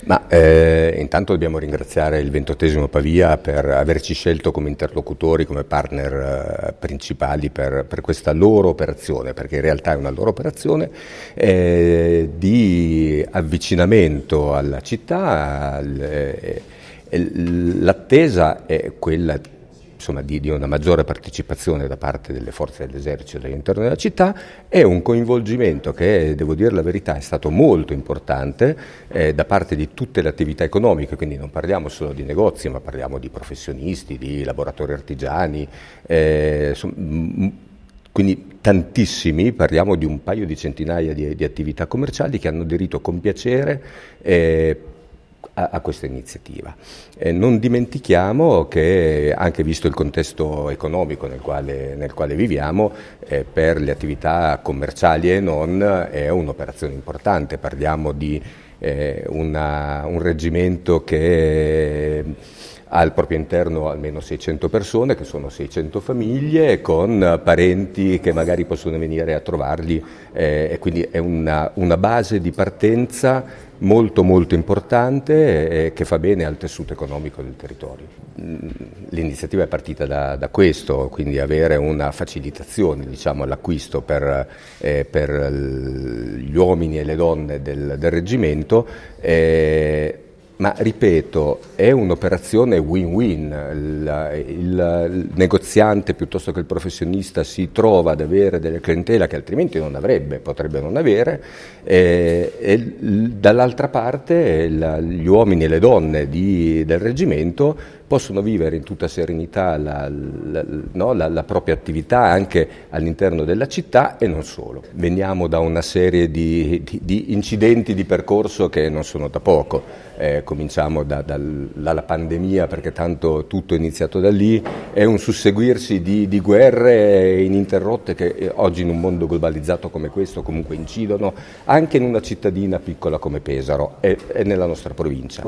Intanto dobbiamo ringraziare il 28° Pavia per averci scelto come interlocutori, come partner principali per questa loro operazione, perché in realtà è una loro operazione di avvicinamento alla città. L'attesa è quella, insomma, di una maggiore partecipazione da parte delle forze dell'esercito all'interno della città e un coinvolgimento che, devo dire la verità, è stato molto importante da parte di tutte le attività economiche, quindi non parliamo solo di negozi, ma parliamo di professionisti, di lavoratori artigiani, quindi tantissimi, parliamo di un paio di centinaia di attività commerciali che hanno aderito con piacere a questa iniziativa. Non dimentichiamo che, anche visto il contesto economico nel quale viviamo, per le attività commerciali e non è un'operazione importante. Parliamo di un reggimento che ha al proprio interno almeno 600 persone, che sono 600 famiglie, con parenti che magari possono venire a trovarli, e quindi è una base di partenza molto molto importante che fa bene al tessuto economico del territorio. L'iniziativa è partita da questo, quindi avere una facilitazione, diciamo, all'acquisto per gli uomini e le donne del reggimento. Ma ripeto, è un'operazione win-win, il negoziante piuttosto che il professionista si trova ad avere delle clientela che altrimenti non avrebbe, potrebbe non avere, e dall'altra parte gli uomini e le donne del reggimento possono vivere in tutta serenità la propria attività anche all'interno della città e non solo. Veniamo da una serie di incidenti di percorso che non sono da poco. Cominciamo dalla pandemia, perché tanto tutto è iniziato da lì, è un susseguirsi di guerre ininterrotte che oggi in un mondo globalizzato come questo comunque incidono anche in una cittadina piccola come Pesaro e nella nostra provincia.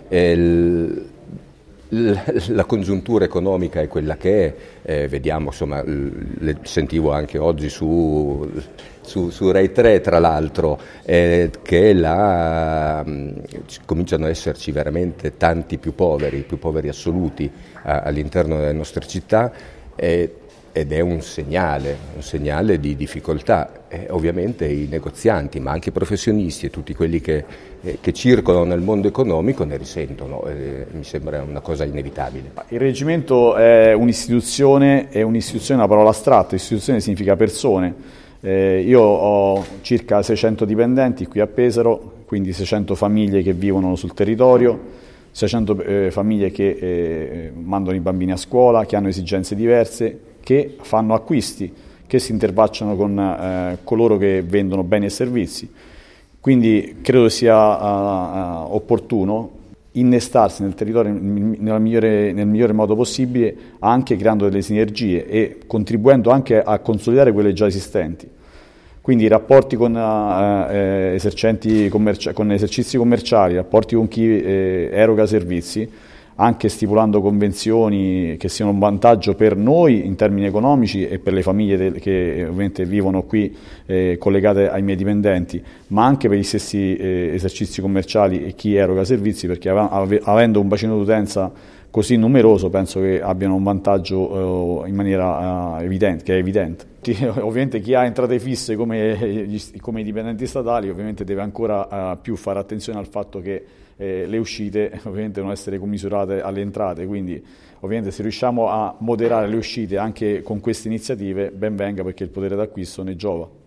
La congiuntura economica è quella che è, vediamo, insomma, sentivo anche oggi su Rai 3 tra l'altro, che cominciano ad esserci veramente tanti più poveri assoluti all'interno delle nostre città, ed è un segnale di difficoltà. Ovviamente i negozianti, ma anche i professionisti e tutti quelli che circolano nel mondo economico ne risentono, mi sembra una cosa inevitabile. Il reggimento è un'istituzione, una parola astratta. Istituzione significa persone. Io ho circa 600 dipendenti qui a Pesaro, quindi 600 famiglie che vivono sul territorio, 600 famiglie che mandano i bambini a scuola, che hanno esigenze diverse, che fanno acquisti, che si interfacciano con coloro che vendono beni e servizi. Quindi credo sia opportuno innestarsi nel territorio nel migliore modo possibile, anche creando delle sinergie e contribuendo anche a consolidare quelle già esistenti. Quindi i rapporti con esercizi commerciali, rapporti con chi eroga servizi, anche stipulando convenzioni che siano un vantaggio per noi in termini economici e per le famiglie che ovviamente vivono qui collegate ai miei dipendenti, ma anche per gli stessi esercizi commerciali e chi eroga servizi, perché avendo un bacino d'utenza così numeroso penso che abbiano un vantaggio in maniera evidente, che è evidente. Ovviamente chi ha entrate fisse come i dipendenti statali ovviamente deve ancora più fare attenzione al fatto che le uscite ovviamente devono essere commisurate alle entrate, quindi ovviamente se riusciamo a moderare le uscite anche con queste iniziative ben venga, perché il potere d'acquisto ne giova.